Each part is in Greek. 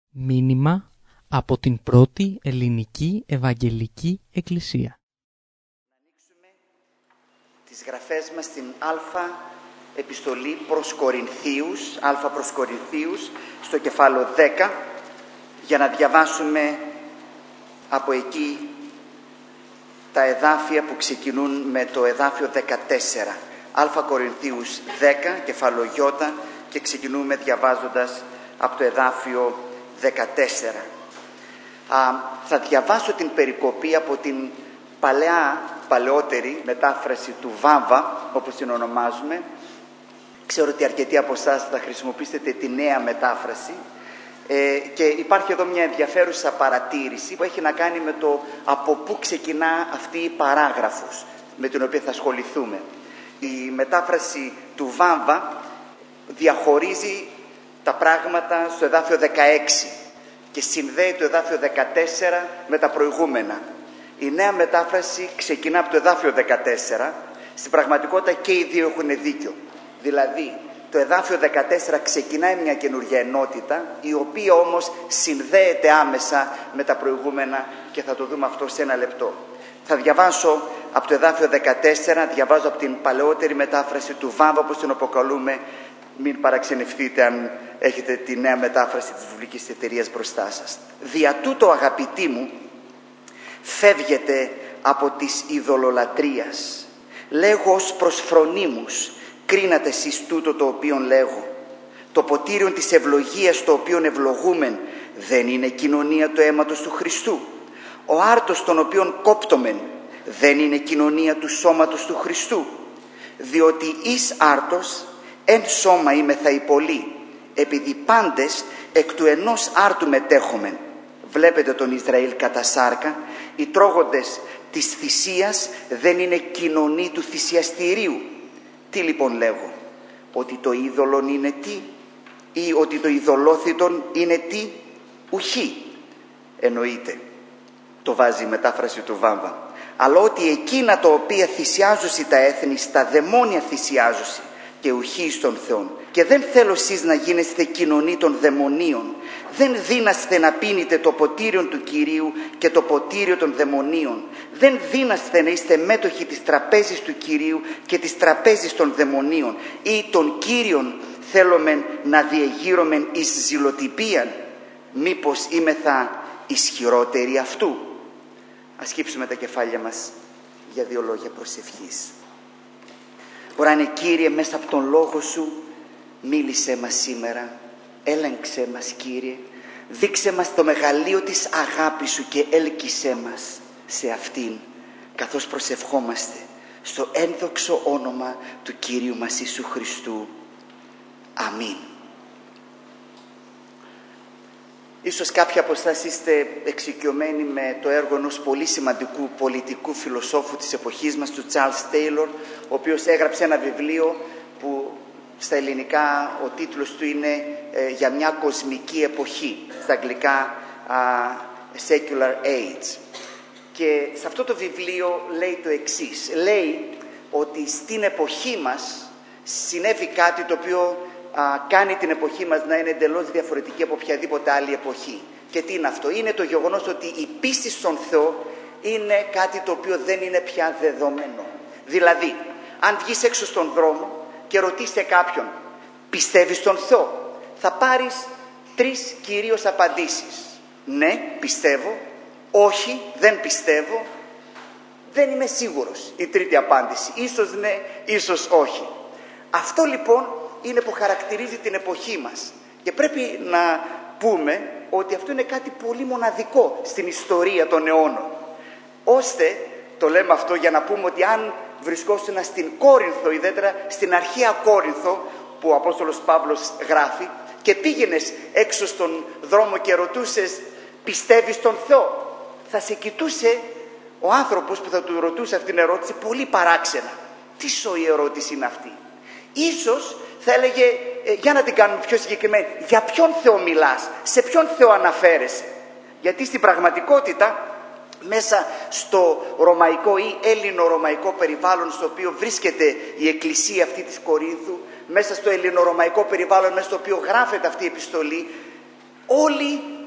Μήνυμα από την πρώτη ελληνική Ευαγγελική Εκκλησία. Να ανοίξουμε τις γραφές μας στην επιστολή προς Κορινθίους, προς Κορινθίους, στο κεφάλαιο 10, για να διαβάσουμε από εκεί τα εδάφια που ξεκινούν με το εδάφιο 14. Κορινθίους 10, κεφάλαιο Ι, και ξεκινούμε διαβάζοντας από το εδάφιο 14. Θα διαβάσω την περικοπή από την παλαιότερη μετάφραση του Βάβα, όπως την ονομάζουμε. Ξέρω ότι αρκετοί από εσάς θα χρησιμοποιήσετε τη νέα μετάφραση, και υπάρχει εδώ μια ενδιαφέρουσα παρατήρηση που έχει να κάνει με το από πού ξεκινά αυτή η παράγραφος με την οποία θα ασχοληθούμε. Η μετάφραση του Βάβα διαχωρίζει τα πράγματα στο εδάφιο 16 και συνδέει το εδάφιο 14 με τα προηγούμενα. Η νέα μετάφραση ξεκινά από το εδάφιο 14. Στην πραγματικότητα και οι δύο έχουν δίκιο. Δηλαδή το εδάφιο 14 ξεκινάει μια καινούργια ενότητα, η οποία όμως συνδέεται άμεσα με τα προηγούμενα, και θα το δούμε αυτό σε ένα λεπτό. Θα διαβάσω από το εδάφιο 14, διαβάζω από την παλαιότερη μετάφραση του Βάβα, όπως την αποκαλούμε. Μην παραξενευτείτε αν έχετε τη νέα μετάφραση της βιβλικής εταιρείας μπροστά σας. «Δια τούτο, αγαπητοί μου, φεύγετε από της ειδωλολατρίας. Λέγω ως προς φρονίμους, κρίνατε εσείς τούτο το οποίον λέγω. Το ποτήριον της ευλογίας το οποίον ευλογούμεν δεν είναι κοινωνία του αίματος του Χριστού. Ο άρτος τον οποίον κόπτομεν δεν είναι κοινωνία του σώματος του Χριστού. Διότι εις άρτος εν σώμα είμεθα οι πολλοί, επειδή πάντες εκ του ενός άρτου μετέχομεν. Βλέπετε τον Ισραήλ κατά σάρκα, οι τρώγοντες της θυσίας δεν είναι κοινωνοί του θυσιαστηρίου. Τι λοιπόν λέγω, ότι το είδωλον είναι τι, ή ότι το ειδωλόθητον είναι τι, ουχή. Εννοείται, το βάζει η μετάφραση του Βάμβα. Αλλά ότι εκείνα τα οποία θυσιάζουσι τα έθνη, στα δαιμόνια θυσιάζουσι, και ουχή εις των Θεών. Και δεν θέλω εσείς να γίνεστε κοινωνοί των δαιμονίων. Δεν δύναστε να πίνετε το ποτήριο του Κυρίου και το ποτήριο των δαιμονίων. Δεν δύναστε να είστε μέτοχοι της τραπέζης του Κυρίου και της τραπέζης των δαιμονίων. Ή των Κύριων θέλομεν να διεγείρομεν εις ζηλοτυπίαν. Μήπως είμεθα ισχυρότεροι αυτού. Ας χύψουμε τα κεφάλια μας για 2 λόγια προσευχής. Ωράνε Κύριε, μέσα από τον Λόγο Σου μίλησέ μας σήμερα, έλεγξέ μας Κύριε, δείξε μας το μεγαλείο της αγάπης Σου και έλκυσέ μας σε αυτήν, καθώς προσευχόμαστε στο ένδοξο όνομα του Κύριου μας Ιησού Χριστού. Αμήν. Ίσως κάποιοι από εσάς είστε εξοικειωμένοι με το έργο ενός πολύ σημαντικού πολιτικού φιλοσόφου της εποχής μας, του Charles Taylor, ο οποίος έγραψε ένα βιβλίο που στα ελληνικά ο τίτλος του είναι «Για μια κοσμική εποχή», στα αγγλικά «Secular Age». Και σε αυτό το βιβλίο λέει το εξής. Λέει ότι στην εποχή μας συνέβη κάτι το οποίο κάνει την εποχή μας να είναι εντελώς διαφορετική από οποιαδήποτε άλλη εποχή. Και τι είναι αυτό? Είναι το γεγονός ότι η πίστη στον Θεό είναι κάτι το οποίο δεν είναι πια δεδομένο. Δηλαδή, αν βγεις έξω στον δρόμο και ρωτήσεις κάποιον, πιστεύεις στον Θεό, θα πάρεις 3 κυρίως απαντήσεις. Ναι, πιστεύω. Όχι, δεν πιστεύω. Δεν είμαι σίγουρος. Η τρίτη απάντηση. Ίσως ναι, ίσως όχι. Αυτό λοιπόν είναι που χαρακτηρίζει την εποχή μας. Και πρέπει να πούμε ότι αυτό είναι κάτι πολύ μοναδικό στην ιστορία των αιώνων. Ώστε, το λέμε αυτό για να πούμε ότι αν βρισκόσουν στην Κόρινθο, ιδιαίτερα στην αρχαία Κόρινθο, που ο Απόστολος Παύλος γράφει, και πήγαινες έξω στον δρόμο και ρωτούσες, πιστεύεις στον Θεό, θα σε κοιτούσε ο άνθρωπος που θα του ρωτούσε αυτήν την ερώτηση πολύ παράξενα. Τι σοή ερώτηση είναι αυτή? Ίσως θα έλεγε, για να την κάνουμε πιο συγκεκριμένη, για ποιον Θεό μιλάς, σε ποιον Θεό αναφέρεσαι? Γιατί στην πραγματικότητα μέσα στο ρωμαϊκό ή ελληνορωμαϊκό περιβάλλον στο οποίο βρίσκεται η εκκλησία αυτή της Κορίνθου, μέσα στο ελληνορωμαϊκό περιβάλλον μέσα στο οποίο γράφεται αυτή η επιστολή, όλοι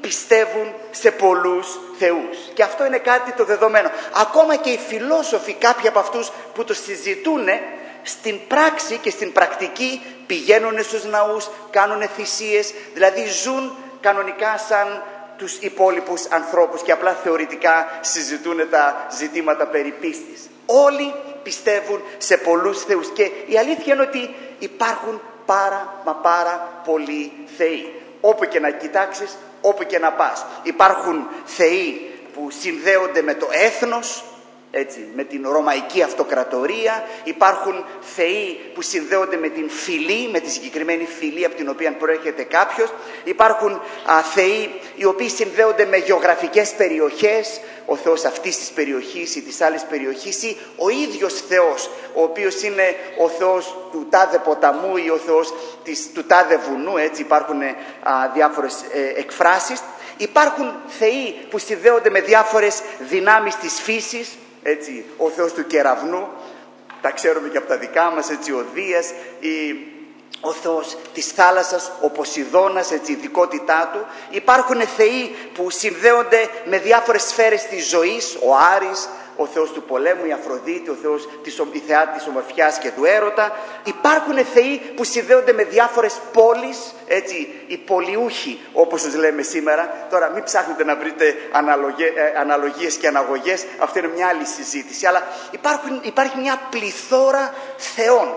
πιστεύουν σε πολλούς θεούς. Και αυτό είναι κάτι το δεδομένο. Ακόμα και οι φιλόσοφοι, κάποιοι από αυτούς που το συζητούν, στην πράξη και στην πρακτική πηγαίνουν στους ναούς, κάνουν θυσίες, δηλαδή ζουν κανονικά σαν τους υπόλοιπους ανθρώπους και απλά θεωρητικά συζητούν τα ζητήματα περί πίστης. Όλοι πιστεύουν σε πολλούς θεούς και η αλήθεια είναι ότι υπάρχουν πάρα πολλοί θεοί. Όπου και να κοιτάξεις, όπου και να πας. Υπάρχουν θεοί που συνδέονται με το έθνος, έτσι, με την Ρωμαϊκή Αυτοκρατορία. Υπάρχουν θεοί που συνδέονται με την φυλή, με τη συγκεκριμένη φυλή από την οποία προέρχεται κάποιος. Υπάρχουν θεοί οι οποίοι συνδέονται με γεωγραφικές περιοχές, ο θεός αυτής της περιοχής ή της άλλης περιοχής, ή ο ίδιος θεός, ο οποίος είναι ο θεός του τάδε ποταμού ή ο θεός του τάδε βουνού, έτσι υπάρχουν διάφορες εκφράσεις. Υπάρχουν θεοί που συνδέονται με διάφορες δυνάμεις της φύσης, έτσι, ο θεός του κεραυνού, τα ξέρουμε και από τα δικά μας, έτσι, ο Δίας, ο θεός της θάλασσας, ο Ποσειδώνας, έτσι, η ειδικότητά του. Υπάρχουν θεοί που συνδέονται με διάφορες σφαίρες της ζωής, ο Άρης, ο θεός του πολέμου, η Αφροδίτη, ο θεός η θεά της ομορφιάς και του έρωτα. Υπάρχουν θεοί που συνδέονται με διάφορες πόλεις, έτσι, οι πολιούχοι όπως τους λέμε σήμερα. Τώρα μην ψάχνετε να βρείτε αναλογίες και αναγωγές, αυτή είναι μια άλλη συζήτηση, αλλά υπάρχει μια πληθώρα θεών,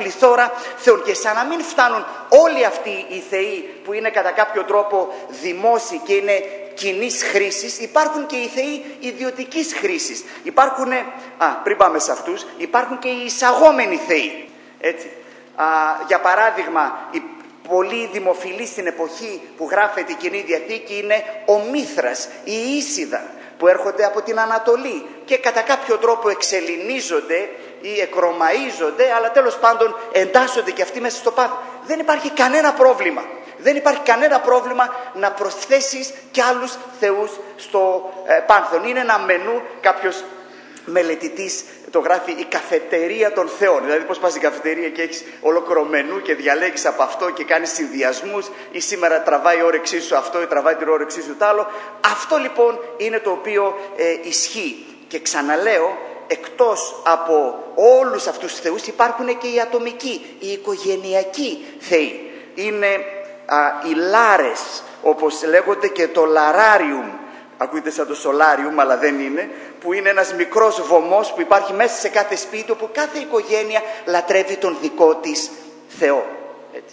και σαν να μην φτάνουν όλοι αυτοί οι θεοί που είναι κατά κάποιο τρόπο δημόσιοι και είναι κοινής χρήσης, υπάρχουν και οι θεοί ιδιωτικής χρήσης. Υπάρχουν, πριν πάμε σε αυτούς, υπάρχουν και οι εισαγόμενοι θεοί. Έτσι. Για παράδειγμα, οι πολύ δημοφιλείς στην εποχή που γράφεται η Καινή Διαθήκη είναι ο Μήθρας, η Ίσιδα, που έρχονται από την Ανατολή και κατά κάποιο τρόπο εξελληνίζονται ή εκρωμαΐζονται, αλλά τέλος πάντων εντάσσονται και αυτοί μέσα στο πάθο. Δεν υπάρχει κανένα πρόβλημα. Δεν υπάρχει κανένα πρόβλημα να προσθέσεις κι άλλους θεούς στο πάνθεον. Είναι ένα μενού, κάποιος μελετητής το γράφει, η καφετερία των θεών. Δηλαδή πώς πας στην καφετερία και έχεις ολόκληρο μενού και διαλέγεις από αυτό και κάνεις συνδυασμούς, ή σήμερα τραβάει η όρεξή σου αυτό ή τραβάει την όρεξή σου το άλλο. Αυτό λοιπόν είναι το οποίο ισχύει. Και ξαναλέω, εκτός από όλους αυτούς τους θεούς υπάρχουν και οι ατομικοί, οι οικογενειακοί θεοί. Είναι οι λάρες, όπως λέγονται, και το λαράριουμ. Ακούγεται σαν το σολάριουμ, αλλά δεν είναι, που είναι ένας μικρός βωμός που υπάρχει μέσα σε κάθε σπίτι, όπου κάθε οικογένεια λατρεύει τον δικό της Θεό. Έτσι.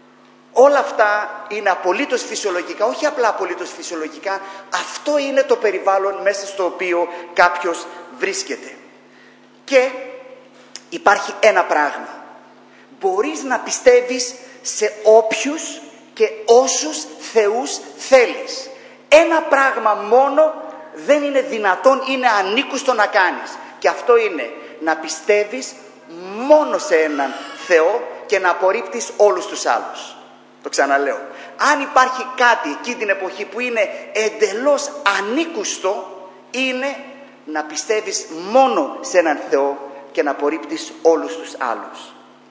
Όλα αυτά είναι απολύτως φυσιολογικά, όχι απλά απολύτως φυσιολογικά, αυτό είναι το περιβάλλον μέσα στο οποίο κάποιος βρίσκεται. Και υπάρχει ένα πράγμα. Μπορείς να πιστεύεις σε όποιους και όσους θεούς θέλεις. Ένα πράγμα μόνο δεν είναι δυνατόν, είναι ανήκουστο να κάνεις. Και αυτό είναι να πιστεύεις μόνο σε έναν Θεό και να απορρίπτεις όλους τους άλλους. Το ξαναλέω. Αν υπάρχει κάτι εκείνη την εποχή που είναι εντελώς ανήκουστο, είναι να πιστεύεις μόνο σε έναν Θεό και να απορρίπτεις όλους τους άλλους.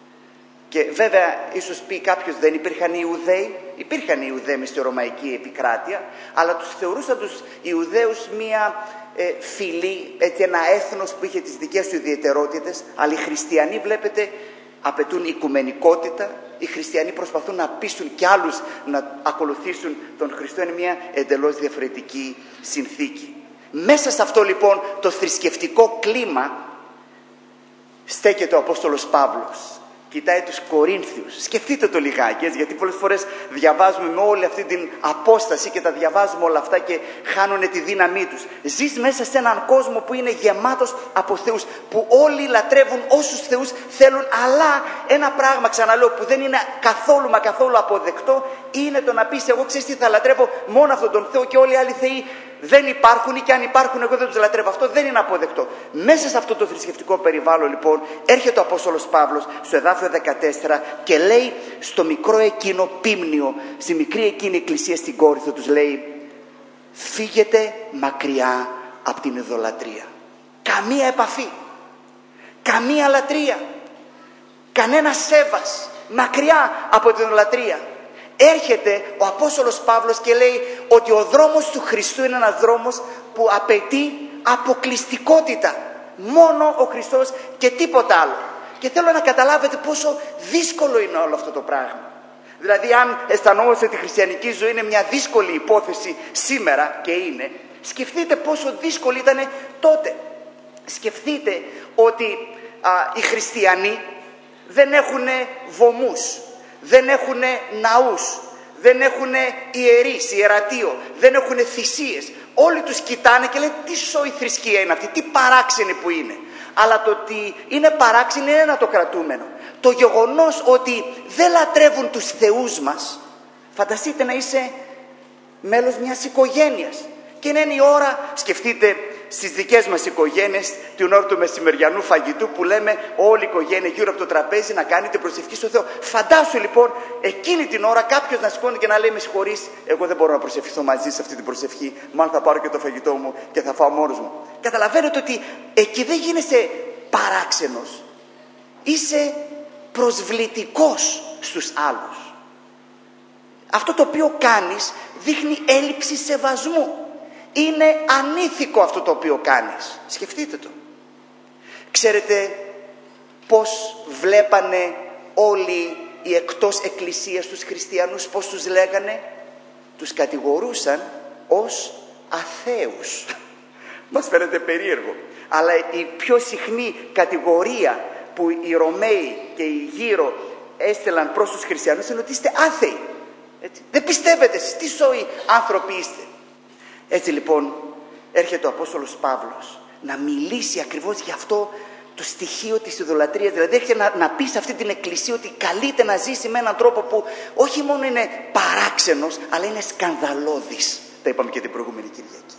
Και βέβαια ίσως πει κάποιος, δεν υπήρχαν οι Ιουδαίοι. Υπήρχαν οι Ιουδαίοι στη Ρωμαϊκή επικράτεια, αλλά τους θεωρούσαν τους Ιουδαίους μία φυλή, έτσι, ένα έθνος που είχε τις δικές του ιδιαιτερότητες. Αλλά οι χριστιανοί, βλέπετε, απαιτούν οικουμενικότητα. Οι χριστιανοί προσπαθούν να πείσουν κι άλλους να ακολουθήσουν τον Χριστό. Είναι μια εντελώς διαφορετική συνθήκη. Μέσα σε αυτό λοιπόν το θρησκευτικό κλίμα στέκεται ο Απόστολος Παύλος. Κοιτάει τους Κορίνθιους. Σκεφτείτε το λιγάκι, έτσι, γιατί πολλές φορές διαβάζουμε με όλη αυτή την απόσταση και τα διαβάζουμε όλα αυτά και χάνουν τη δύναμή τους. Ζεις μέσα σε έναν κόσμο που είναι γεμάτος από θεούς, που όλοι λατρεύουν όσους θεούς θέλουν, αλλά ένα πράγμα, ξαναλέω, που δεν είναι καθόλου αποδεκτό, είναι το να πεις, εγώ ξέρεις τι, θα λατρεύω μόνο αυτόν τον Θεό και όλοι οι άλλοι θεοί δεν υπάρχουν, ή και αν υπάρχουν εγώ δεν τους λατρεύω. Αυτό δεν είναι αποδεκτό. Μέσα σε αυτό το θρησκευτικό περιβάλλον λοιπόν έρχεται ο Απόστολος Παύλος στο εδάφιο 14 και λέει στο μικρό εκείνο πίμνιο, στη μικρή εκείνη εκκλησία στην Κόρινθο, τους λέει, φύγετε μακριά από την ειδωλατρία. Καμία επαφή, καμία λατρεία, κανένα σέβας, μακριά από την ειδωλατρία. έρχεται ο Απόστολος Παύλος και λέει ότι ο δρόμος του Χριστού είναι ένας δρόμος που απαιτεί αποκλειστικότητα. Μόνο ο Χριστός και τίποτα άλλο. Και θέλω να καταλάβετε πόσο δύσκολο είναι όλο αυτό το πράγμα. Δηλαδή, αν αισθανόμαστε ότι η χριστιανική ζωή είναι μια δύσκολη υπόθεση σήμερα, και είναι, σκεφτείτε πόσο δύσκολη ήταν τότε. Σκεφτείτε ότι οι χριστιανοί δεν έχουν βωμούς, δεν έχουν ναούς, δεν έχουν ιερείς, ιερατείο, δεν έχουν θυσίες. Όλοι τους κοιτάνε και λένε τι σοή θρησκεία είναι αυτή, τι παράξενη που είναι. Αλλά το ότι είναι παράξενη είναι ένα το κρατούμενο. Το γεγονός ότι δεν λατρεύουν τους θεούς μας, φανταστείτε να είσαι μέλος μιας οικογένειας. Και είναι η ώρα, σκεφτείτε στις δικές μας οικογένειες, την ώρα του μεσημεριανού φαγητού που λέμε όλη η οικογένεια γύρω από το τραπέζι να κάνει την προσευχή στο Θεό. Φαντάσου λοιπόν εκείνη την ώρα κάποιος να σηκώνει και να λέει με συγχωρείς, εγώ δεν μπορώ να προσευχηθώ μαζί σε αυτή την προσευχή, μάλλον θα πάρω και το φαγητό μου και θα φάω μόνος μου. Καταλαβαίνετε ότι εκεί δεν γίνεσαι παράξενος, είσαι προσβλητικός στους άλλους. Αυτό το οποίο κάνεις δείχνει έλλειψη σεβασμού. Είναι ανήθικο αυτό το οποίο κάνεις. Σκεφτείτε το. Ξέρετε πώς βλέπανε όλοι οι εκτός εκκλησίας τους χριστιανούς, πώς τους λέγανε? Τους κατηγορούσαν ως αθέους. Μας φαίνεται περίεργο. Αλλά η πιο συχνή κατηγορία που οι Ρωμαίοι και οι γύρω έστελαν προς τους χριστιανούς είναι ότι είστε άθεοι. Έτσι. Δεν πιστεύετε εσείς, τι σοή άνθρωποι είστε. Έτσι λοιπόν έρχεται ο Απόστολος Παύλος να μιλήσει ακριβώς για αυτό το στοιχείο της ιδωλατρίας. Δηλαδή έρχεται να πει σε αυτή την εκκλησία ότι καλείται να ζήσει με έναν τρόπο που όχι μόνο είναι παράξενος, αλλά είναι σκανδαλώδης. Τα είπαμε και την προηγούμενη Κυριακή.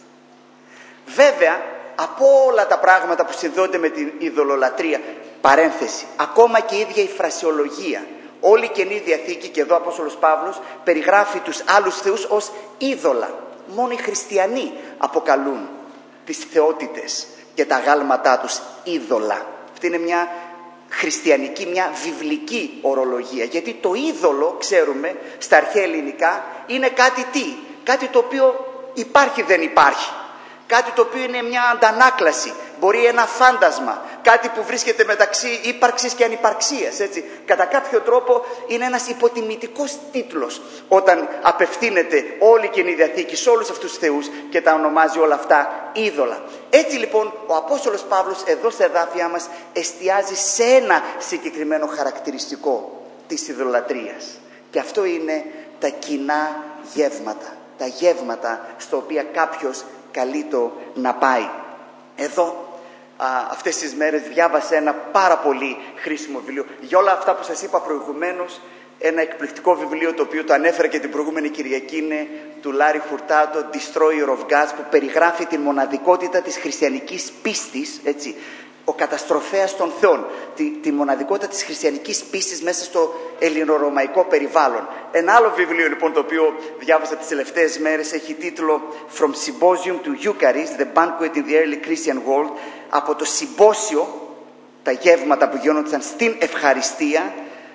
Βέβαια, από όλα τα πράγματα που συνδέονται με την ειδωλολατρία, παρένθεση, ακόμα και η ίδια η φρασιολογία, όλη η Καινή Διαθήκη, και εδώ ο Απόστολος Παύλος περιγράφει τους άλλους θεούς ως είδωλα. Μόνο οι χριστιανοί αποκαλούν τις θεότητες και τα γάλματά τους είδωλα. Αυτή είναι μια χριστιανική, μια βιβλική ορολογία. Γιατί το είδωλο, ξέρουμε, στα αρχαία ελληνικά είναι κάτι τι? Κάτι το οποίο υπάρχει δεν υπάρχει. Κάτι το οποίο είναι μια αντανάκλαση. Μπορεί ένα φάντασμα. Κάτι που βρίσκεται μεταξύ ύπαρξης και ανυπαρξίας. Έτσι. Κατά κάποιο τρόπο είναι ένας υποτιμητικός τίτλος όταν απευθύνεται όλη η Καινή Διαθήκη σε όλους αυτούς τους θεούς και τα ονομάζει όλα αυτά είδωλα. Έτσι λοιπόν ο Απόστολος Παύλος εδώ στα εδάφια μας εστιάζει σε ένα συγκεκριμένο χαρακτηριστικό της ειδωλατρίας. Και αυτό είναι τα κοινά γεύματα. Τα γεύματα στα οποία κάποιος καλείτο να πάει. Εδώ αυτές τις μέρες διάβασα ένα πάρα πολύ χρήσιμο βιβλίο. Για όλα αυτά που σας είπα προηγουμένως, ένα εκπληκτικό βιβλίο το οποίο το ανέφερα και την προηγούμενη Κυριακή είναι του Λάρι Φουρτάντο, Destroyer of Gods, που περιγράφει την μοναδικότητα της χριστιανικής πίστης, έτσι, ο καταστροφέας των θεών, τη μοναδικότητα της χριστιανικής πίστης μέσα στο ελληνορωμαϊκό περιβάλλον. Ένα άλλο βιβλίο λοιπόν το οποίο διάβασα τις τελευταίες μέρες έχει τίτλο From Symposium to Eucharist, The Banquet in the Early Christian World, από το συμπόσιο, τα γεύματα που γίνονταν στην ευχαριστία,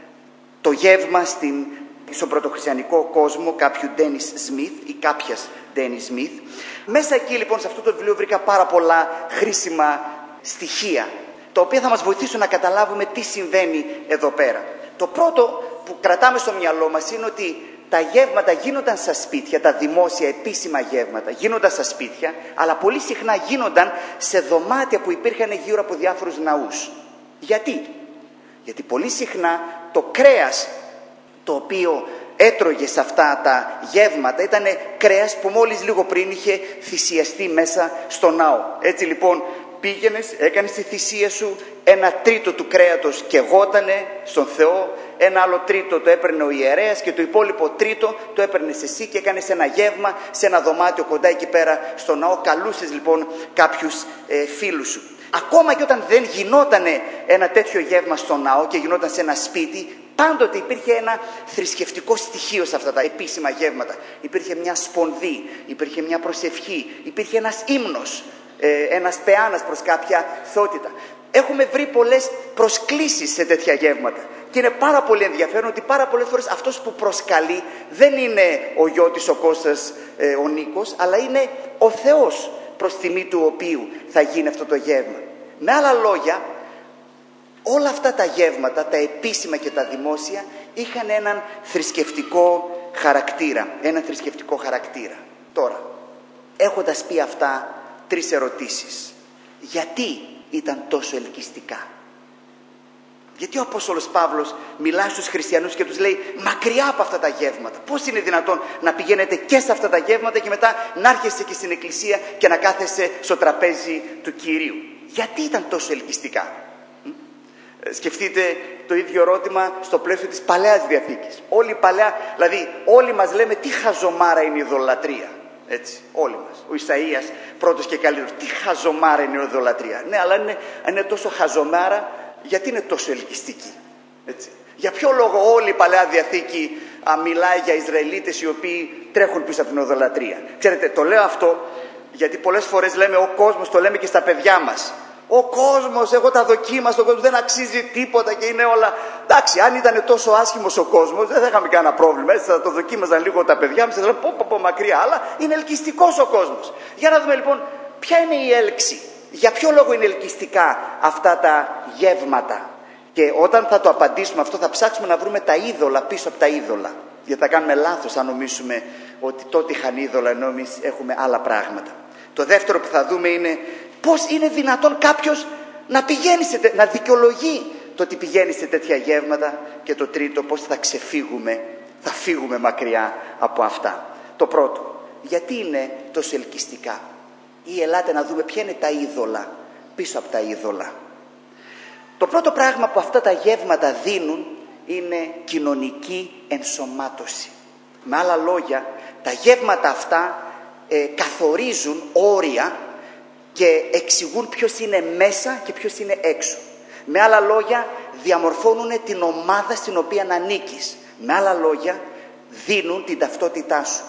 το γεύμα στον πρωτοχριστιανικό κόσμο κάποιου Ντένις Σμιθ ή κάποιας Ντένις Σμιθ. Μέσα εκεί λοιπόν σε αυτό το βιβλίο βρήκα πάρα πολλά χρήσιμα στοιχεία, τα οποία θα μας βοηθήσουν να καταλάβουμε τι συμβαίνει εδώ πέρα. Το πρώτο που κρατάμε στο μυαλό μας είναι ότι τα γεύματα γίνονταν στα σπίτια, τα δημόσια επίσημα γεύματα γίνονταν στα σπίτια, αλλά πολύ συχνά γίνονταν σε δωμάτια που υπήρχαν γύρω από διάφορους ναούς. Γιατί πολύ συχνά το κρέας το οποίο έτρωγε σε αυτά τα γεύματα ήταν κρέας που μόλις λίγο πριν είχε θυσιαστεί μέσα στο ναό. Έτσι λοιπόν πήγαινες, έκανες τη θυσία σου, 1/3 του κρέατος καιγότανε στον Θεό, ένα άλλο τρίτο το έπαιρνε ο ιερέας και το υπόλοιπο τρίτο το έπαιρνες εσύ και έκανες ένα γεύμα σε ένα δωμάτιο κοντά εκεί πέρα στο ναό. Καλούσες λοιπόν κάποιους φίλους σου. Ακόμα και όταν δεν γινότανε ένα τέτοιο γεύμα στο ναό και γινόταν σε ένα σπίτι, πάντοτε υπήρχε ένα θρησκευτικό στοιχείο σε αυτά τα επίσημα γεύματα. Υπήρχε μια σπονδή, υπήρχε μια προσευχή, υπήρχε ένας ύμνος, ένας πεάνας προς κάποια θεότητα. Έχουμε βρει πολλές προσκλήσεις σε τέτοια γεύματα. Και είναι πάρα πολύ ενδιαφέρον ότι πάρα πολλές φορές αυτός που προσκαλεί δεν είναι ο Γιώτης, ο Κώστας, ο Νίκος, αλλά είναι ο Θεός, προς τιμή του οποίου θα γίνει αυτό το γεύμα. Με άλλα λόγια, όλα αυτά τα γεύματα, τα επίσημα και τα δημόσια, είχαν έναν θρησκευτικό χαρακτήρα. Τώρα, έχοντας πει αυτά, 3 ερωτήσεις. Γιατί ήταν τόσο ελκυστικά? Γιατί ο Απόστολος Παύλος μιλάει στους χριστιανούς και τους λέει μακριά από αυτά τα γεύματα? Πώς είναι δυνατόν να πηγαίνετε και σε αυτά τα γεύματα και μετά να έρχεστε και στην εκκλησία και να κάθεστε στο τραπέζι του Κυρίου? Γιατί ήταν τόσο ελκυστικά? Σκεφτείτε το ίδιο ερώτημα στο πλαίσιο της Παλαιάς Διαθήκης. Όλοι μας λέμε τι χαζομάρα είναι η ειδωλατρία. Έτσι, όλοι μας. Ο Ισαΐας πρώτος και καλύτερος. Τι χαζομάρα είναι η ειδωλατρία. Ναι, αλλά αν είναι τόσο χαζομάρα, γιατί είναι τόσο ελκυστική? Έτσι. Για ποιο λόγο όλη η Παλαιά Διαθήκη μιλάει για Ισραηλίτες οι οποίοι τρέχουν πίσω από την ειδωλατρία? Ξέρετε, το λέω αυτό γιατί πολλές φορές λέμε ο κόσμος, το λέμε και στα παιδιά μας. Ο κόσμος, εγώ τα δοκίμασα, ο κόσμος δεν αξίζει τίποτα και είναι όλα. Εντάξει, αν ήταν τόσο άσχημος ο κόσμος, δεν θα είχαμε κανένα πρόβλημα. Έτσι, θα το δοκίμαζαν λίγο τα παιδιά μας, θα λέγανε πω μακριά, αλλά είναι ελκυστικός ο κόσμος. Για να δούμε λοιπόν, ποια είναι η έλξη, για ποιο λόγο είναι ελκυστικά αυτά τα γεύματα. Και όταν θα το απαντήσουμε αυτό, θα ψάξουμε να βρούμε τα είδωλα πίσω από τα είδωλα. Γιατί θα κάνουμε λάθος αν νομίσουμε ότι τότε είχαν είδωλα, ενώ εμείς έχουμε άλλα πράγματα. Το δεύτερο που θα δούμε είναι πώς είναι δυνατόν κάποιος να δικαιολογεί το ότι πηγαίνει σε τέτοια γεύματα. Και το τρίτο, πώς θα φύγουμε μακριά από αυτά. Το πρώτο, γιατί είναι τόσο ελκυστικά? Ή ελάτε να δούμε ποια είναι τα είδωλα πίσω από τα είδωλα. Το πρώτο πράγμα που αυτά τα γεύματα δίνουν είναι κοινωνική ενσωμάτωση. Με άλλα λόγια, τα γεύματα αυτά καθορίζουν όρια και εξηγούν ποιος είναι μέσα και ποιος είναι έξω. Με άλλα λόγια, διαμορφώνουν την ομάδα στην οποία ανήκεις. Με άλλα λόγια, δίνουν την ταυτότητά σου.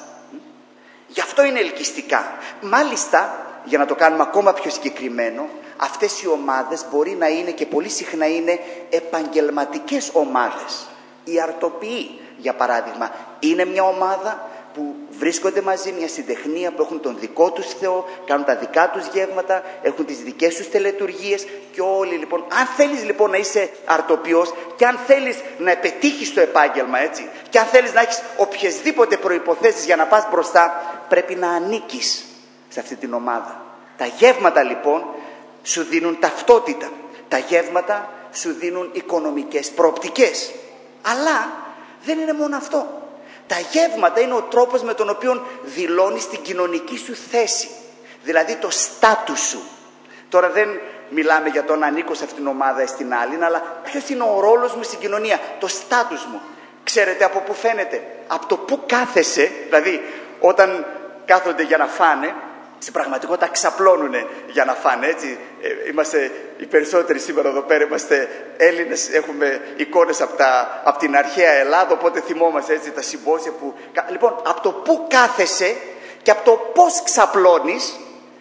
Γι' αυτό είναι ελκυστικά. Μάλιστα, για να το κάνουμε ακόμα πιο συγκεκριμένο, αυτές οι ομάδες μπορεί να είναι και πολύ συχνά είναι επαγγελματικές ομάδες. Οι αρτοποιοί, για παράδειγμα, είναι μια ομάδα που βρίσκονται μαζί, μια συντεχνία που έχουν τον δικό τους Θεό, κάνουν τα δικά τους γεύματα, έχουν τις δικές τους τελετουργίες και όλοι λοιπόν, αν θέλεις λοιπόν να είσαι αρτοποιός και αν θέλεις να πετύχεις το επάγγελμα, έτσι, και αν θέλεις να έχεις οποιασδήποτε προϋποθέσεις για να πας μπροστά, πρέπει να ανήκεις σε αυτή την ομάδα. Τα γεύματα λοιπόν σου δίνουν ταυτότητα, τα γεύματα σου δίνουν οικονομικές προοπτικές. Αλλά δεν είναι μόνο αυτό. Τα γεύματα είναι ο τρόπος με τον οποίο δηλώνεις την κοινωνική σου θέση. Δηλαδή το στάτους σου. Τώρα δεν μιλάμε για το να ανήκω σε αυτήν την ομάδα ή στην άλλη, αλλά ποιος είναι ο ρόλος μου στην κοινωνία, το στάτους μου. Ξέρετε από πού φαίνεται? Από το πού κάθεσαι, δηλαδή όταν κάθονται για να φάνε, στην πραγματικότητα ξαπλώνουνε για να φάνε, έτσι. Είμαστε οι περισσότεροι σήμερα εδώ πέρα, είμαστε Έλληνες, έχουμε εικόνες από την αρχαία Ελλάδα, οπότε θυμόμαστε έτσι τα συμπόσια που... Λοιπόν, από το πού κάθεσαι και από το πώς ξαπλώνεις,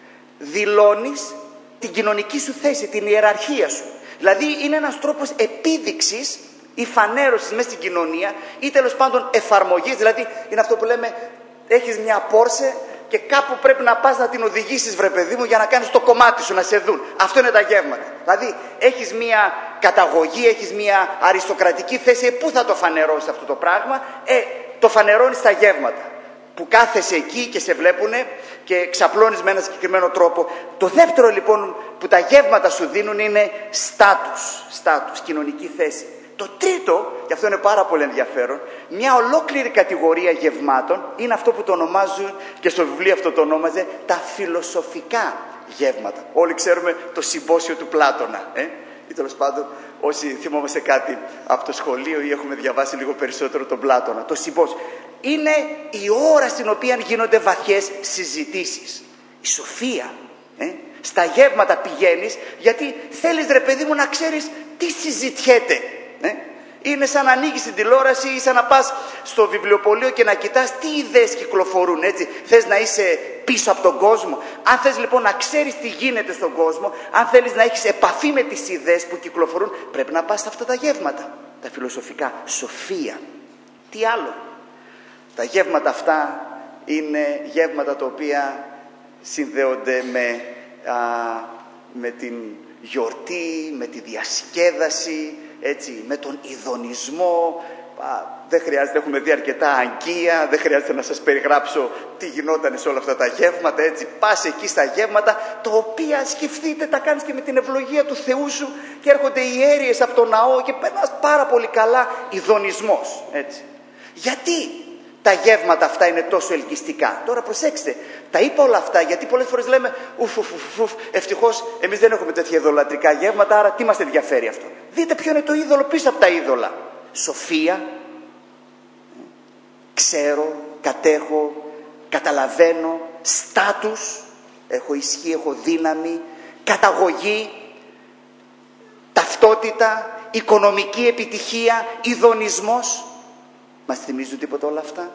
δηλώνεις την κοινωνική σου θέση, την ιεραρχία σου. Δηλαδή είναι ένας τρόπος επίδειξης ή φανέρωσης μέσα στην κοινωνία ή τέλος πάντων εφαρμογής, δηλαδή είναι αυτό που λέμε έχεις μια Πόρσε και κάπου πρέπει να πας να την οδηγήσεις, βρε παιδί μου, για να κάνεις το κομμάτι σου, να σε δουν. Αυτό είναι τα γεύματα. Δηλαδή έχεις μια καταγωγή, έχεις μια αριστοκρατική θέση, πού θα το φανερώσεις αυτό το πράγμα? Το φανερώνεις στα γεύματα. Που κάθεσαι εκεί και σε βλέπουνε και ξαπλώνεις με ένα συγκεκριμένο τρόπο. Το δεύτερο λοιπόν που τα γεύματα σου δίνουν είναι στάτους, κοινωνική θέση. Το τρίτο, και αυτό είναι πάρα πολύ ενδιαφέρον, μια ολόκληρη κατηγορία γευμάτων είναι αυτό που το ονομάζουν, και στο βιβλίο αυτό το ονόμαζε, τα φιλοσοφικά γεύματα. Όλοι ξέρουμε το συμπόσιο του Πλάτωνα, ή τέλος πάντων όσοι θυμόμαστε κάτι από το σχολείο ή έχουμε διαβάσει λίγο περισσότερο τον Πλάτωνα. Το συμπόσιο είναι η ώρα στην οποία γίνονται βαθιές συζητήσεις. Η σοφία. Στα γεύματα πηγαίνεις γιατί θέλεις, ρε παιδί μου, να ξέρεις τι συζητιέται. Είναι σαν να ανοίγεις την τηλεόραση ή σαν να πας στο βιβλιοπωλείο και να κοιτάς τι ιδέες κυκλοφορούν, έτσι. Θες να είσαι πίσω από τον κόσμο? Αν θες λοιπόν να ξέρεις τι γίνεται στον κόσμο, αν θέλεις να έχεις επαφή με τις ιδέες που κυκλοφορούν, πρέπει να πας σε αυτά τα γεύματα. τα φιλοσοφικά, σοφία. Τι άλλο? Τα γεύματα αυτά είναι γεύματα τα οποία συνδέονται με την γιορτή, με τη διασκέδαση, έτσι, με τον ειδονισμό. Δεν χρειάζεται, έχουμε δει αρκετά αγκία, δεν χρειάζεται να σας περιγράψω τι γινόταν σε όλα αυτά τα γεύματα, έτσι. Πας εκεί στα γεύματα, τα οποία σκεφτείτε, τα κάνεις και με την ευλογία του Θεού σου και έρχονται οι ιέρειες από το ναό και περνάς πάρα πολύ καλά, ειδονισμός, έτσι. Γιατί τα γεύματα αυτά είναι τόσο ελκυστικά? Τώρα προσέξτε, τα είπα όλα αυτά γιατί πολλές φορές λέμε ευτυχώς εμείς δεν έχουμε τέτοια ειδωλατρικά γεύματα, άρα τι μας ενδιαφέρει αυτό? Δείτε ποιο είναι το είδωλο πίσω από τα είδωλα. Σοφία, ξέρω, κατέχω, καταλαβαίνω, στάτους, έχω ισχύ, έχω δύναμη, καταγωγή, ταυτότητα, οικονομική επιτυχία, ειδονισμός. Μας θυμίζουν τίποτα όλα αυτά?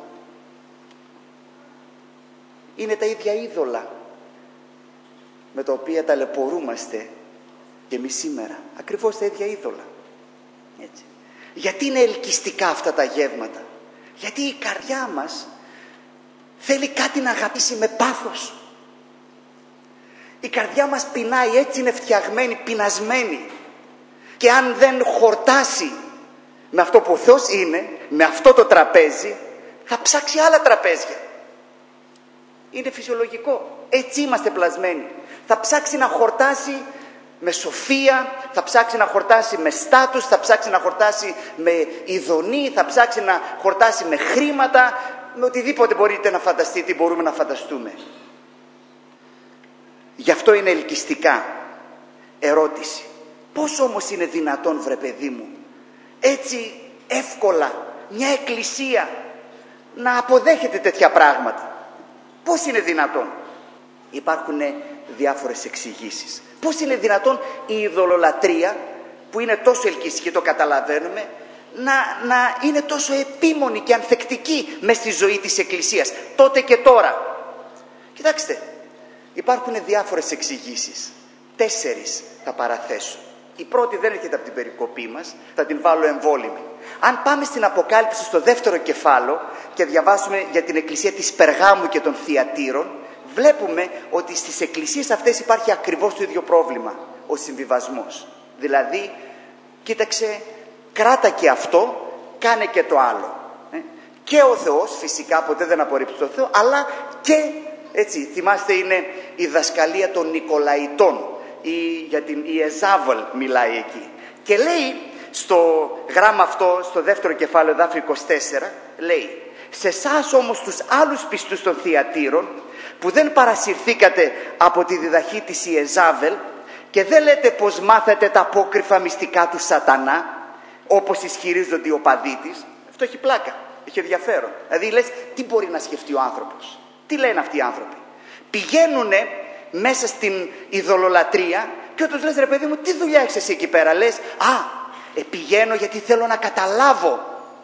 Είναι τα ίδια είδωλα με τα οποία ταλαιπωρούμαστε και εμείς σήμερα. Ακριβώς τα ίδια είδωλα. Έτσι. Γιατί είναι ελκυστικά αυτά τα γεύματα? Γιατί η καρδιά μας θέλει κάτι να αγαπήσει με πάθος. Η καρδιά μας πεινάει, έτσι είναι φτιαγμένη, πεινασμένη. Και αν δεν χορτάσει με αυτό που ο Θεός είναι, με αυτό το τραπέζι, θα ψάξει άλλα τραπέζια. Είναι φυσιολογικό. Έτσι είμαστε πλασμένοι. Θα ψάξει να χορτάσει με σοφία, θα ψάξει να χορτάσει με στάτους, θα ψάξει να χορτάσει με ειδονή, θα ψάξει να χορτάσει με χρήματα, με οτιδήποτε μπορείτε να φανταστείτε ή μπορούμε να φανταστούμε. Γι' αυτό είναι ελκυστικά. Ερώτηση. Πώς όμως είναι δυνατόν, βρε παιδί μου, έτσι εύκολα μια εκκλησία να αποδέχεται τέτοια πράγματα? Πώς είναι δυνατόν? Υπάρχουν διάφορες εξηγήσεις. Πώς είναι δυνατόν η ειδωλολατρία, που είναι τόσο ελκυστική, το καταλαβαίνουμε, να είναι τόσο επίμονη και ανθεκτική μες στη ζωή της Εκκλησίας, τότε και τώρα? Κοιτάξτε, υπάρχουν διάφορες εξηγήσεις. 4 θα παραθέσω. Η πρώτη δεν έρχεται από την περικοπή μας, θα την βάλω εμβόλυμη. Αν πάμε στην Αποκάλυψη στο 2ο κεφάλαιο και διαβάσουμε για την εκκλησία της Περγάμου και των Θειατήρων, βλέπουμε ότι στις εκκλησίες αυτές υπάρχει ακριβώς το ίδιο πρόβλημα, ο συμβιβασμός. Δηλαδή, κοίταξε, κράτα και αυτό, κάνε και το άλλο. Και ο Θεός, φυσικά ποτέ δεν απορρίπτει τον Θεό, αλλά και, έτσι, θυμάστε, είναι η δασκαλία των Νικολαϊτών, ή για την Ιεζάβολ μιλάει εκεί. Και λέει στο γράμμα αυτό, στο 2ο κεφάλαιο, εδάφιο 24, λέει: σε εσάς όμως τους άλλους πιστούς των Θειατήρων, που δεν παρασυρθήκατε από τη διδαχή της Ιεζάβελ και δεν λέτε πως μάθατε τα απόκρυφα μυστικά του σατανά, όπως ισχυρίζονται οι οπαδοί της. Αυτό έχει πλάκα, έχει ενδιαφέρον. Δηλαδή λες, τι μπορεί να σκεφτεί ο άνθρωπος? Τι λένε αυτοί οι άνθρωποι? Πηγαίνουνε μέσα στην ειδωλολατρία και όταν λες, ρε παιδί μου, τι δουλειά έχεις εσύ εκεί πέρα? Λες, πηγαίνω γιατί θέλω να καταλάβω.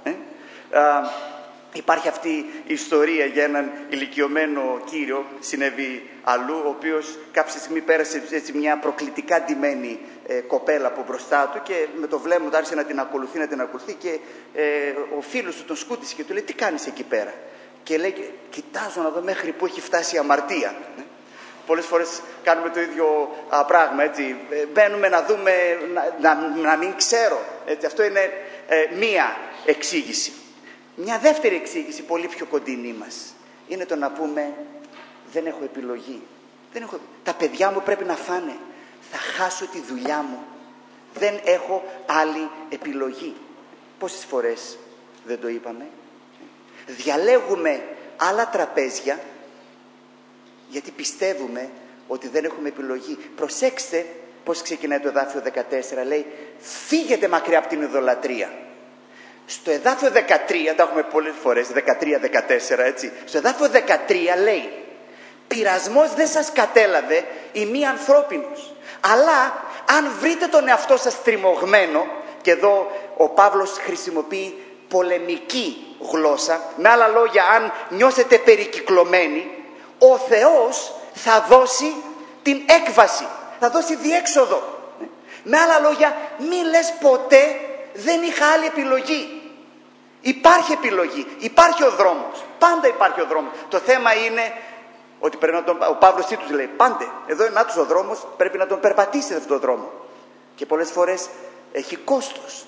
Υπάρχει αυτή η ιστορία για έναν ηλικιωμένο κύριο, συνέβη αλλού, ο οποίος κάποια στιγμή πέρασε έτσι μια προκλητικά ντυμένη κοπέλα από μπροστά του και με το βλέμμα του άρχισε να την ακολουθεί και ο φίλος του τον σκούτησε και του λέει, τι κάνεις εκεί πέρα? Και λέει, κοιτάζω να δω μέχρι που έχει φτάσει η αμαρτία. Πολλές φορές κάνουμε το ίδιο πράγμα, έτσι. Μπαίνουμε να δούμε, να μην ξέρω. Έτσι. Αυτό είναι μία εξήγηση. Μια δεύτερη εξήγηση, πολύ πιο κοντινή μας, είναι το να πούμε, δεν έχω επιλογή. Τα παιδιά μου πρέπει να φάνε. Θα χάσω τη δουλειά μου. Δεν έχω άλλη επιλογή. Πόσες φορές δεν το είπαμε? Διαλέγουμε άλλα τραπέζια γιατί πιστεύουμε ότι δεν έχουμε επιλογή. Προσέξτε πώς ξεκινάει το εδάφιο 14. Λέει, φύγετε μακριά από την ειδωλατρία. Στο εδάφιο 13, τα έχουμε πολλές φορές, 13-14, έτσι. Στο εδάφιο 13 λέει, πειρασμός δεν σας κατέλαβε η μη ανθρώπινος. Αλλά αν βρείτε τον εαυτό σας τριμωγμένο, και εδώ ο Παύλος χρησιμοποιεί πολεμική γλώσσα, με άλλα λόγια, αν νιώσετε περικυκλωμένοι, ο Θεός θα δώσει την έκβαση, θα δώσει διέξοδο. Με άλλα λόγια, μη λες ποτέ δεν είχα άλλη επιλογή. Υπάρχει επιλογή, υπάρχει ο δρόμος, πάντα υπάρχει ο δρόμος. Το θέμα είναι ότι πρέπει ο Παύλος τι τους λέει? Πάντε, εδώ είναι ο δρόμος, πρέπει να τον περπατήσετε αυτόν τον δρόμο. Και πολλές φορές έχει κόστος.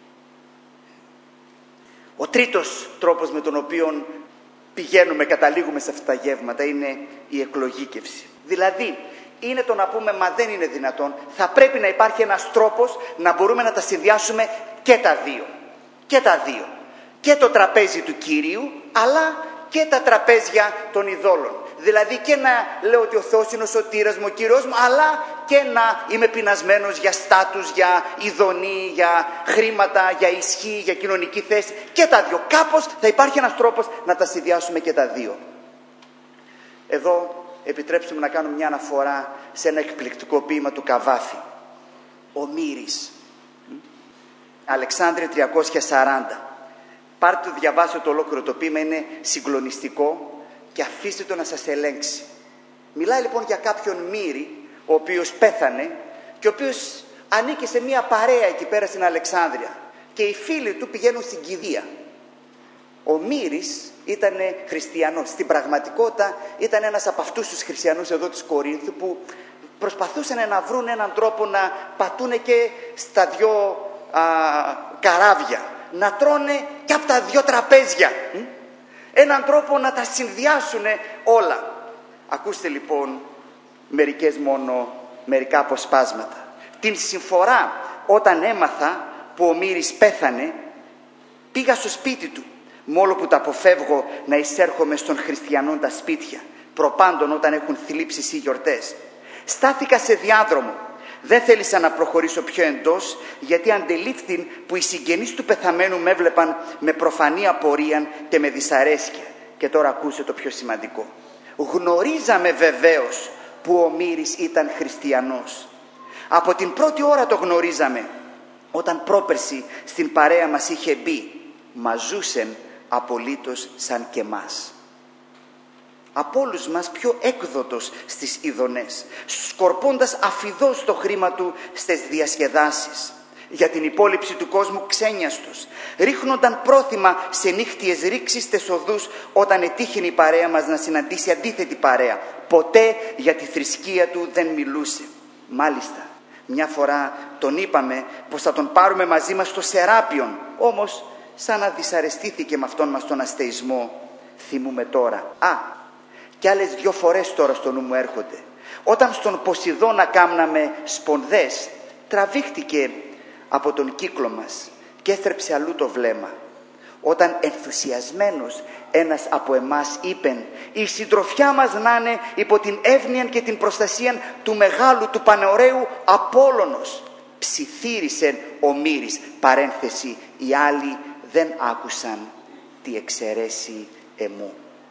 Ο τρίτος τρόπος με τον οποίο καταλήγουμε σε αυτά τα γεύματα είναι η εκλογήκευση. Δηλαδή, είναι το να πούμε, μα δεν είναι δυνατόν, θα πρέπει να υπάρχει ένας τρόπος να μπορούμε να τα συνδυάσουμε και τα δύο. Και τα δύο. Και το τραπέζι του Κυρίου, αλλά και τα τραπέζια των ειδόλων. Δηλαδή και να λέω ότι ο Θεός είναι ο σωτήρας μου, ο Κύριος μου, αλλά και να είμαι πεινασμένος για στάτους, για ειδονή, για χρήματα, για ισχύ, για κοινωνική θέση. Και τα δύο. Κάπως θα υπάρχει ένας τρόπος να τα συνδυάσουμε και τα δύο. Εδώ επιτρέψτε μου να κάνω μια αναφορά σε ένα εκπληκτικό ποίημα του Καβάφη. Ο Μύρης. Αλεξάνδρεια 340. Πάρτε το, διαβάστε το ολόκληρο το ποίημα, είναι συγκλονιστικό και αφήστε το να σας ελέγξει. Μιλάει λοιπόν για κάποιον Μύρη, ο οποίος πέθανε και ο οποίος ανήκε σε μια παρέα εκεί πέρα στην Αλεξάνδρεια και οι φίλοι του πηγαίνουν στην κηδεία. Ο Μύρης ήταν χριστιανός. Στην πραγματικότητα ήταν ένας από αυτούς τους χριστιανούς εδώ της Κορίνθου που προσπαθούσαν να βρουν έναν τρόπο να πατούν και στα δυο καράβια, να τρώνε και από τα δυο τραπέζια, έναν τρόπο να τα συνδυάσουν όλα. Ακούστε λοιπόν μερικά αποσπάσματα. Την συμφορά όταν έμαθα που ο Μύρης πέθανε, πήγα στο σπίτι του, μόλο που τα αποφεύγω να εισέρχομαι στον χριστιανών τα σπίτια, προπάντων όταν έχουν θλίψεις ή γιορτές. Στάθηκα σε διάδρομο. Δεν θέλησα να προχωρήσω πιο εντός, γιατί αντελήφθην που οι συγγενείς του πεθαμένου με έβλεπαν με προφανή απορία και με δυσαρέσκεια. Και τώρα ακούσε το πιο σημαντικό. Γνωρίζαμε βεβαίως που ο Μύρης ήταν χριστιανός. Από την πρώτη ώρα το γνωρίζαμε, όταν πρόπερση στην παρέα μας είχε μπει. Μα ζούσεν απολύτως σαν και μας. Από όλους μας πιο έκδοτος στις ειδονές, σκορπώντας αφιδώς το χρήμα του στις διασκεδάσεις. Για την υπόλοιψη του κόσμου ξένιαστος, ρίχνονταν πρόθυμα σε νύχτιες ρήξεις στις οδούς όταν ετύχαινε η παρέα μας να συναντήσει αντίθετη παρέα. Ποτέ για τη θρησκεία του δεν μιλούσε. Μάλιστα, μια φορά τον είπαμε πως θα τον πάρουμε μαζί μας στο Σεράπιον, όμως σαν να δυσαρεστήθηκε με αυτόν μας τον αστεϊσμό. Θυμούμε τώρα. Και άλλες 2 φορές τώρα στο νου μου έρχονται. Όταν στον Ποσειδώνα κάμναμε σπονδές, τραβήχτηκε από τον κύκλο μας και έθρεψε αλλού το βλέμμα. Όταν ενθουσιασμένος ένας από εμάς είπεν, η συντροφιά μας να είναι υπό την εύνοια και την προστασία του μεγάλου, του πανεωραίου Απόλλωνος. Ψιθύρισε ο Μύρης, παρένθεση, οι άλλοι δεν άκουσαν τι εξαιρέσει εμού.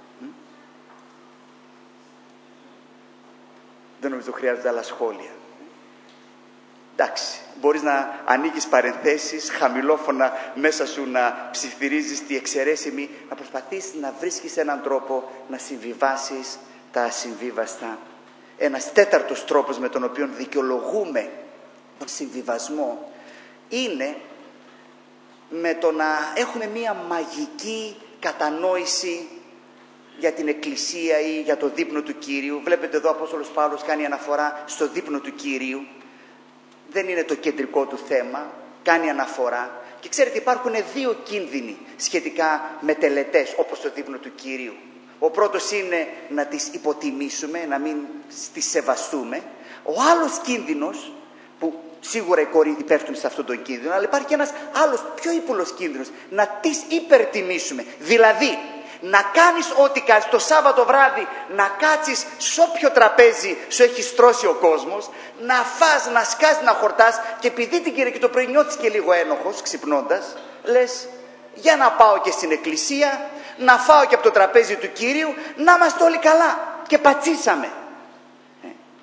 Δεν νομίζω χρειάζονται άλλα σχόλια. Εντάξει, μπορείς να ανοίγεις παρενθέσεις, χαμηλόφωνα μέσα σου να ψιθυρίζεις τι εξαιρέσει μη, να προσπαθείς να βρίσκεις έναν τρόπο να συμβιβάσεις τα ασυμβίβαστα. Ένας 4ος τρόπος με τον οποίο δικαιολογούμε τον συμβιβασμό είναι με το να έχουμε μία μαγική κατανόηση για την Εκκλησία ή για το δείπνο του Κύριου. Βλέπετε εδώ ο Απόστολος Παύλος κάνει αναφορά στο δείπνο του Κυρίου. Δεν είναι το κεντρικό του θέμα, κάνει αναφορά. Και ξέρετε, υπάρχουν 2 κίνδυνοι σχετικά με τελετές όπως το δείπνο του Κυρίου. Ο πρώτος είναι να τις υποτιμήσουμε, να μην τις σεβαστούμε. Ο άλλος κίνδυνος, που σίγουρα οι Κορίνθοι πέφτουν σε αυτόν τον κίνδυνο, αλλά υπάρχει και ένας άλλος πιο ύπουλος κίνδυνος, να τις υπερτιμήσουμε. Δηλαδή, να κάνεις ό,τι κάνεις το Σάββατο βράδυ, να κάτσεις σε όποιο τραπέζι σου έχει στρώσει ο κόσμος, να φας, να σκάσεις, να χορτάς, και επειδή την Κυριακή το πρωί νιώθεις και λίγο ένοχος ξυπνώντας, λες για να πάω και στην εκκλησία, να φάω και από το τραπέζι του Κυρίου, να είμαστε όλοι καλά, και πατσίσαμε.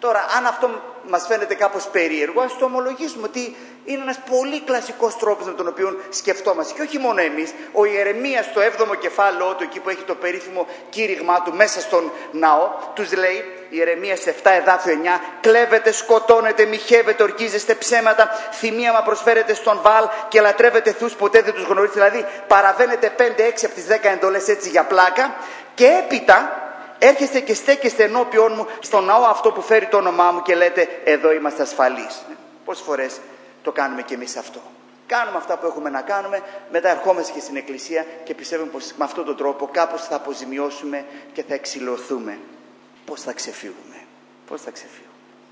Τώρα, αν αυτό μας φαίνεται κάπως περίεργο, ας το ομολογήσουμε ότι είναι ένας πολύ κλασικός τρόπος με τον οποίο σκεφτόμαστε. Και όχι μόνο εμείς. Ο Ιερεμίας στο 7ο κεφάλαιο του, εκεί που έχει το περίφημο κήρυγμά του μέσα στον ναό, τους λέει, Ιερεμίας 7 εδάφιο 9, κλέβετε, σκοτώνετε, μοιχεύετε, ορκίζεστε ψέματα, θυμίαμα προσφέρετε στον Βαλ και λατρεύετε θεούς, ποτέ δεν τους γνωρίζετε. Δηλαδή παραβαίνετε 5-6 από τις 10 εντολές έτσι για πλάκα και έπειτα έρχεστε και στέκεστε ενώπιον μου στον ναό αυτό που φέρει το όνομά μου και λέτε εδώ είμαστε ασφαλείς. Πόσες φορές το κάνουμε κι εμείς αυτό? Κάνουμε αυτά που έχουμε να κάνουμε, μετά ερχόμαστε και στην εκκλησία και πιστεύουμε πως με αυτόν τον τρόπο κάπως θα αποζημιώσουμε και θα εξηλωθούμε. Πώς θα ξεφύγουμε? Πώς θα ξεφύγουμε?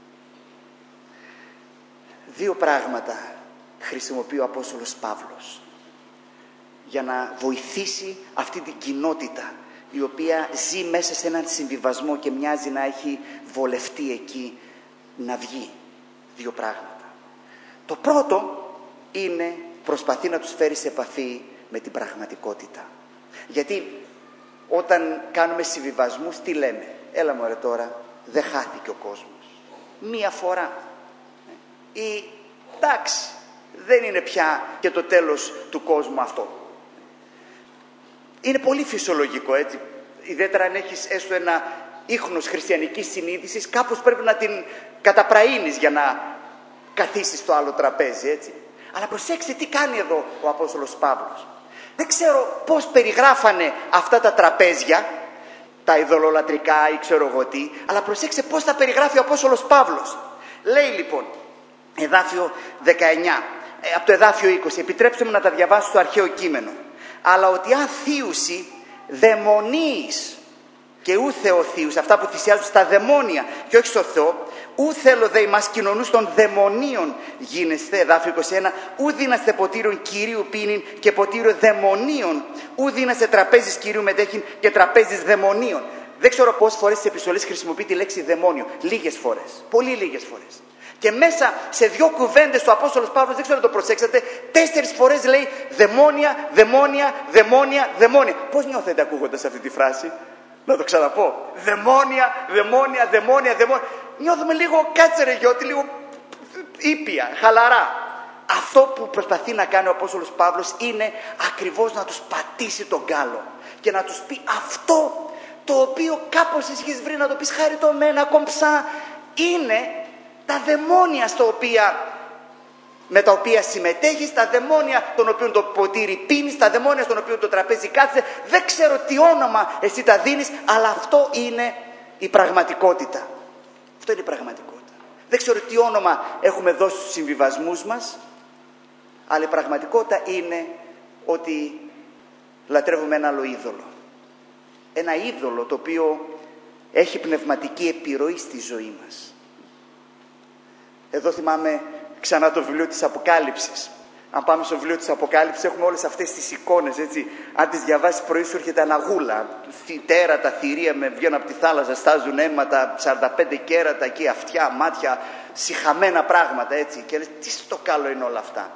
Δύο πράγματα χρησιμοποιεί ο Απόστολος Παύλος για να βοηθήσει αυτή την κοινότητα η οποία ζει μέσα σε έναν συμβιβασμό και μοιάζει να έχει βολευτεί εκεί να βγει. Δύο πράγματα. Το πρώτο είναι προσπαθεί να τους φέρει σε επαφή με την πραγματικότητα. Γιατί όταν κάνουμε συμβιβασμούς τι λέμε? Έλα μωρέ τώρα, δεν χάθηκε ο κόσμος. Μία φορά. Ή εντάξει, δεν είναι πια και το τέλος του κόσμου αυτό. Είναι πολύ φυσιολογικό, έτσι. Ιδιαίτερα αν έχεις έστω ένα ίχνος χριστιανικής συνείδησης, κάπως πρέπει να την καταπραίνεις για να καθίσεις στο άλλο τραπέζι, έτσι. Αλλά προσέξτε τι κάνει εδώ ο Απόστολος Παύλος. Δεν ξέρω πώς περιγράφανε αυτά τα τραπέζια, τα ειδωλολατρικά ή ξέρω εγώ τι, αλλά προσέξτε πώς τα περιγράφει ο Απόστολος Παύλος. Λέει λοιπόν, εδάφιο 19, από το εδάφιο 20, επιτρέψτε μου να τα διαβάσω στο αρχαίο κείμενο. Αλλά ότι αν θείουσι δαιμονείς και ου θεοθείους, αυτά που θυσιάζουν στα δαιμόνια και όχι στο Θεό, ου θέλω δε ημάς κοινωνούς των δαιμονίων γίνεστε, εδάφιο 21, ου δίναστε ποτήριον Κυρίου πίνειν και ποτήριο δαιμονίων, ου δίναστε τραπέζις Κυρίου μετέχειν και τραπέζις δαιμονίων. Δεν ξέρω πόσες φορές στις επιστολές χρησιμοποιεί τη λέξη δαιμόνιο. Λίγες φορές. Πολύ λίγες φορές. Και μέσα σε δύο κουβέντες του Απόστολος Παύλος, δεν ξέρω αν το προσέξατε, 4 φορές λέει δαιμόνια, δαιμόνια, δαιμόνια, δαιμόνια. Πώς νιώθετε ακούγοντας αυτή τη φράση? Να το ξαναπώ. Δαιμόνια, δαιμόνια, δαιμόνια, δαιμόνια. Νιώθουμε λίγο, κάτσε ρε γιώτη, λίγο ήπια, χαλαρά. Αυτό που προσπαθεί να κάνει ο Απόστολος Παύλος είναι ακριβώς να τους πατήσει τον γκάλο και να τους πει αυτό το οποίο κάπως έχεις βρει να το πεις χαριτωμένα, κομψά, είναι τα δαιμόνια με τα οποία συμμετέχεις, τα δαιμόνια των οποίων το ποτήρι πίνεις, τα δαιμόνια στον οποίο το τραπέζι κάθεσαι. Δεν ξέρω τι όνομα εσύ τα δίνεις, αλλά αυτό είναι η πραγματικότητα. Αυτό είναι η πραγματικότητα. Δεν ξέρω τι όνομα έχουμε δώσει στους συμβιβασμούς μας, αλλά η πραγματικότητα είναι ότι λατρεύουμε ένα άλλο είδωλο. Ένα είδωλο το οποίο έχει πνευματική επιρροή στη ζωή μας. Εδώ θυμάμαι ξανά το βιβλίο της Αποκάλυψης. Αν πάμε στο βιβλίο της Αποκάλυψης έχουμε όλες αυτές τις εικόνες, έτσι. Αν τις διαβάσεις πρωί σου έρχεται αναγούλα. Τέρατα, θηρία με βγαίνουν από τη θάλασσα, στάζουν αίματα, 45 κέρατα εκεί, αυτιά, μάτια, σιχαμένα πράγματα, έτσι. Και λες, τι στο καλό είναι όλα αυτά?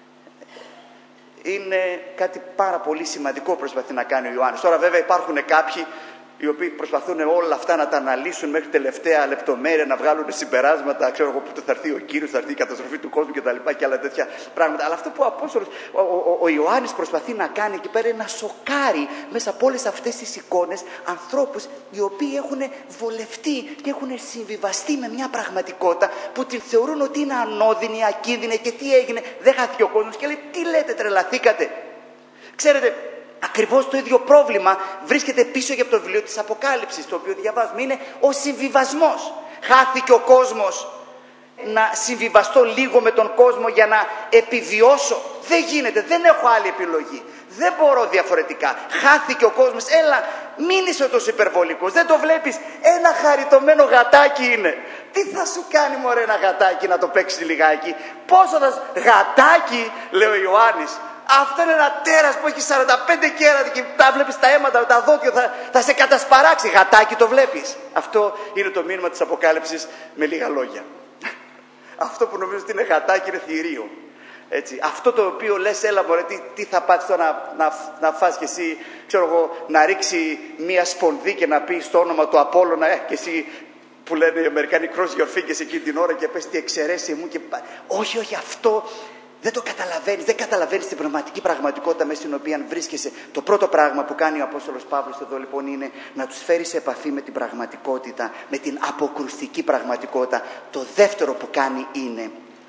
Είναι κάτι πάρα πολύ σημαντικό προσπαθεί να κάνει ο Ιωάννης. Τώρα βέβαια υπάρχουν κάποιοι οι οποίοι προσπαθούν όλα αυτά να τα αναλύσουν μέχρι τελευταία λεπτομέρεια, να βγάλουν συμπεράσματα, ξέρω εγώ πότε θα έρθει ο Κύριος, θα έρθει η καταστροφή του κόσμου κτλ. Και άλλα τέτοια πράγματα. Αλλά αυτό που ο Απόστολος, ο Ιωάννης προσπαθεί να κάνει εκεί πέρα είναι να σοκάρει μέσα από όλες αυτές τις εικόνες ανθρώπους οι οποίοι έχουν βολευτεί και έχουν συμβιβαστεί με μια πραγματικότητα που την θεωρούν ότι είναι ανώδυνη, ακίνδυνη και τι έγινε, δεν χάθηκε ο κόσμος και λέει τι λέτε, τρελαθήκατε? Ξέρετε, ακριβώς το ίδιο πρόβλημα βρίσκεται πίσω και από το βιβλίο της Αποκάλυψης, το οποίο διαβάζουμε. Είναι ο συμβιβασμός. Χάθηκε ο κόσμος. Να συμβιβαστώ λίγο με τον κόσμο για να επιβιώσω? Δεν γίνεται, δεν έχω άλλη επιλογή. Δεν μπορώ διαφορετικά. Χάθηκε ο κόσμος. Έλα, μην είσαι τόσο υπερβολικός. Δεν το βλέπεις? Ένα χαριτωμένο γατάκι είναι. Τι θα σου κάνει μωρέ ένα γατάκι να το παίξει λιγάκι? Πόσο θα... Γατάκι, λέει ο Ιωάννης. Αυτό είναι ένα τέρας που έχει 45 κέρατα και τα βλέπεις τα αίματα, τα δόντια, θα σε κατασπαράξει. Γατάκι το βλέπεις? Αυτό είναι το μήνυμα της Αποκάλυψης με λίγα λόγια. Αυτό που νομίζω ότι είναι γατάκι είναι θηρίο. Έτσι. Αυτό το οποίο λες, έλα μωρέ, τι θα πάθεις τώρα να φας και εσύ, ξέρω εγώ, να ρίξει μία σπονδί και να πει στο όνομα του Απόλλωνα και εσύ που λένε οι Αμερικάνοι cross your fingers εκείνη την ώρα και πες τι εξαιρέσει μου. Όχι, αυτό δεν το καταλαβαίνεις. Δεν καταλαβαίνεις την πραγματική πραγματικότητα μέσα στην οποία βρίσκεσαι. Το πρώτο πράγμα που κάνει ο Απόστολος Παύλος εδώ λοιπόν είναι να τους φέρει σε επαφή με την πραγματικότητα, με την αποκρουστική πραγματικότητα. Το δεύτερο που κάνει είναι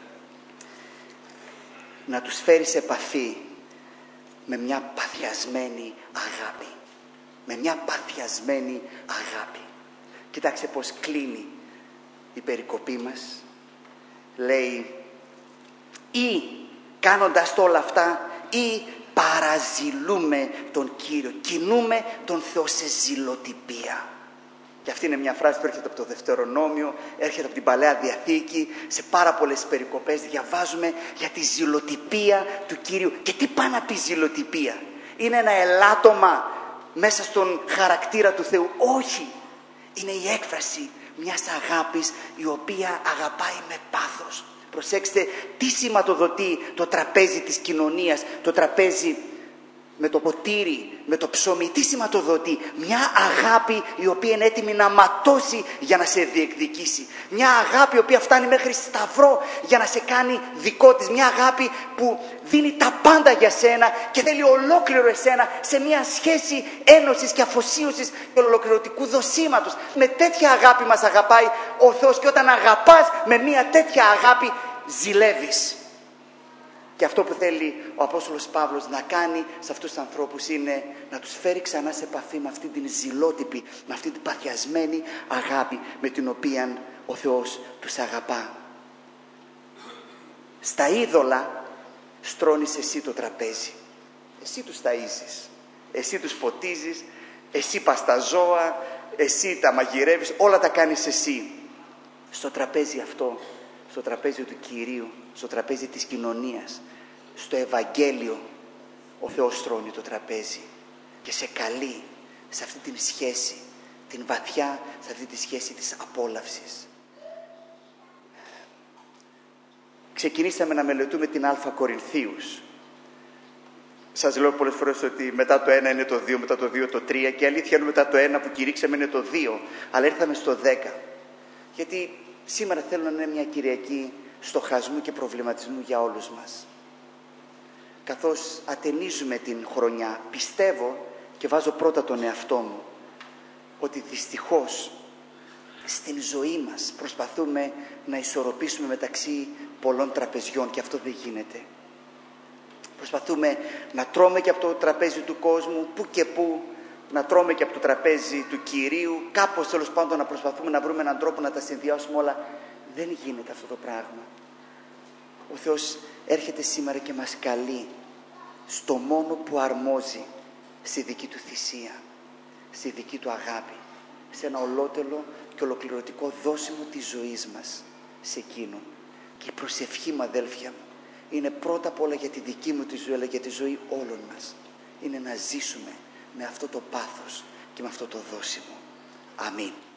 να τους φέρει σε επαφή με μια παθιασμένη αγάπη. Με μια παθιασμένη αγάπη. Κοιτάξτε πώς κλείνει η περικοπή μας. Λέει, ή κάνοντας όλα αυτά, ή παραζηλούμε τον Κύριο. Κινούμε τον Θεό σε ζηλοτυπία. Και αυτή είναι μια φράση που έρχεται από το Δευτερονόμιο, έρχεται από την Παλαιά Διαθήκη. Σε πάρα πολλές περικοπές διαβάζουμε για τη ζηλοτυπία του Κυρίου. Και τι πάει να πει ζηλοτυπία? Είναι ένα ελάττωμα μέσα στον χαρακτήρα του Θεού? Όχι. Είναι η έκφραση μιας αγάπης η οποία αγαπάει με πάθος. Προσέξτε τι σηματοδοτεί το τραπέζι της κοινωνίας, το τραπέζι με το ποτήρι, με το ψωμί. Τι σηματοδοτεί? Μια αγάπη η οποία είναι έτοιμη να ματώσει για να σε διεκδικήσει. Μια αγάπη η οποία φτάνει μέχρι σταυρό για να σε κάνει δικό της. Μια αγάπη που δίνει τα πάντα για σένα και θέλει ολόκληρο εσένα σε μια σχέση ένωσης και αφοσίωσης και ολοκληρωτικού δοσήματος. Με τέτοια αγάπη μας αγαπάει ο Θεός και όταν αγαπάς με μια τέτοια αγάπη ζηλεύεις. Και αυτό που θέλει ο Απόστολος Παύλος να κάνει σε αυτούς τους ανθρώπους είναι να τους φέρει ξανά σε επαφή με αυτή την ζηλότυπη, με αυτή την παθιασμένη αγάπη με την οποία ο Θεός τους αγαπά. Στα είδωλα στρώνεις εσύ το τραπέζι. Εσύ τους ταΐζεις, εσύ τους ποτίζεις, εσύ πας τα ζώα, εσύ τα μαγειρεύεις, όλα τα κάνεις εσύ. Στο τραπέζι αυτό, στο τραπέζι του Κυρίου, στο τραπέζι της κοινωνίας, στο Ευαγγέλιο, ο Θεός στρώνει το τραπέζι και σε καλεί σε αυτή την σχέση, την βαθιά, σε αυτή τη σχέση της απόλαυσης. Ξεκινήσαμε να μελετούμε την Α Κορινθίους. Σας λέω πολλές φορές ότι μετά το 1 είναι το 2, μετά το 2 το 3 και αλήθεια είναι μετά το 1 που κηρύξαμε είναι το 2, αλλά ήρθαμε στο 10. Γιατί σήμερα θέλω να είναι μια Κυριακή στοχασμού και προβληματισμού για όλους μας. Καθώς ατενίζουμε την χρονιά, πιστεύω και βάζω πρώτα τον εαυτό μου ότι δυστυχώς στην ζωή μας προσπαθούμε να ισορροπήσουμε μεταξύ πολλών τραπεζιών και αυτό δεν γίνεται. Προσπαθούμε να τρώμε και από το τραπέζι του κόσμου, που και που, να τρώμε και από το τραπέζι του Κυρίου, κάπως τέλος πάντων να προσπαθούμε να βρούμε έναν τρόπο να τα συνδυάσουμε όλα. Δεν γίνεται αυτό το πράγμα. Ο Θεός έρχεται σήμερα και μας καλεί στο μόνο που αρμόζει στη δική του θυσία, στη δική του αγάπη, σε ένα ολότελο και ολοκληρωτικό δώσιμο της ζωής μας σε εκείνον. Και η προσευχή μου, αδέλφια μου, είναι πρώτα απ' όλα για τη δική μου τη ζωή, αλλά για τη ζωή όλων μας. Είναι να ζήσουμε με αυτό το πάθος και με αυτό το δώσιμο. Αμήν.